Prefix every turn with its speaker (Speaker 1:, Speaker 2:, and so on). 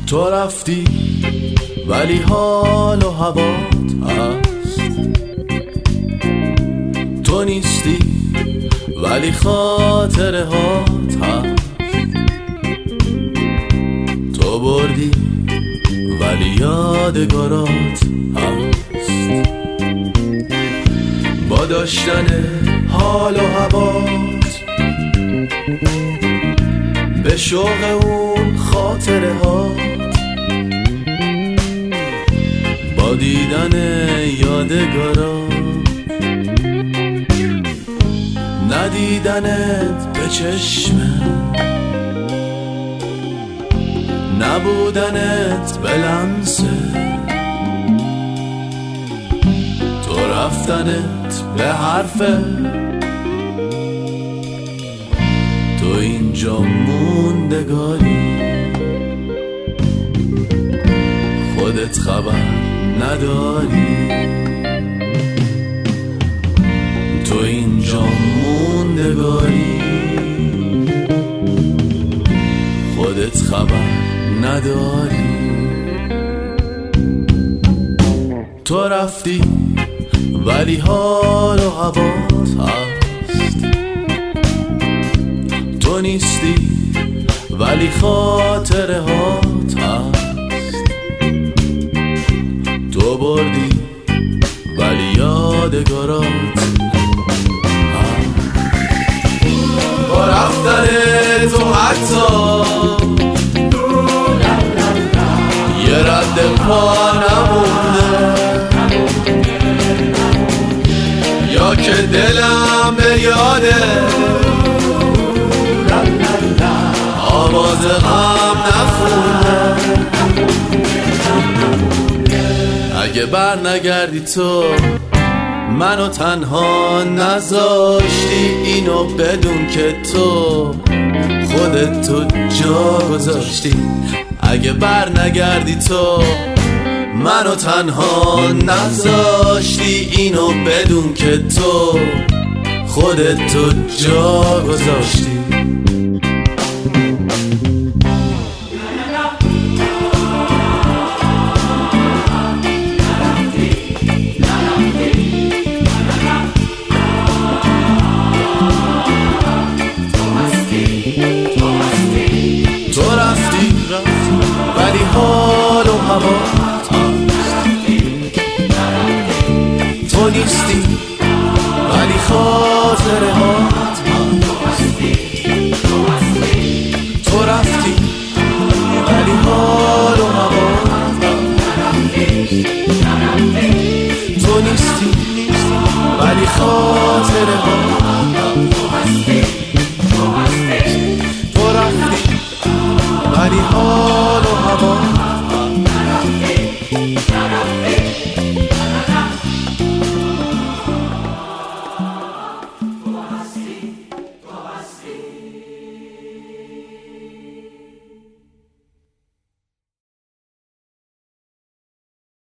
Speaker 1: تو رفتی ولی حال و هوات هست، تو نیستی ولی خاطره هات هست، تو بردی ولی یادگارات هست. با داشتن حال و هوات به شوق اون خاطره هات، با دیدن یادگارات ندیدنت به چشمم، نبودنت به لمسه، تو رفتنت به حرفه، تو اینجا موندگاری، خودت خبر نداری، تو اینجا موندگاری، خودت خبر نداری. تو رفتی ولی حال و هوات هست، تو نیستی ولی خاطره هات هست، تو بردی ولی یادگارات هست. با رفتن تو حتی یه رد پا نمونده، یا که دلم به یاده آواز غم نخونده. اگه بر نگردی تو منو تنها نذاشتی، اینو بدون که تو خودت تو جا گذاشتی. اگه بر نگردی تو منو تنها نذاشتی، اینو بدون که تو خودت تو جا گذاشتی. تو رفتی ولی حال و هوات هست، تو نیستی ولی خاطره هات هست، تو رفتی ولی حال و هوات هست، تو نیستی ولی خاطره هات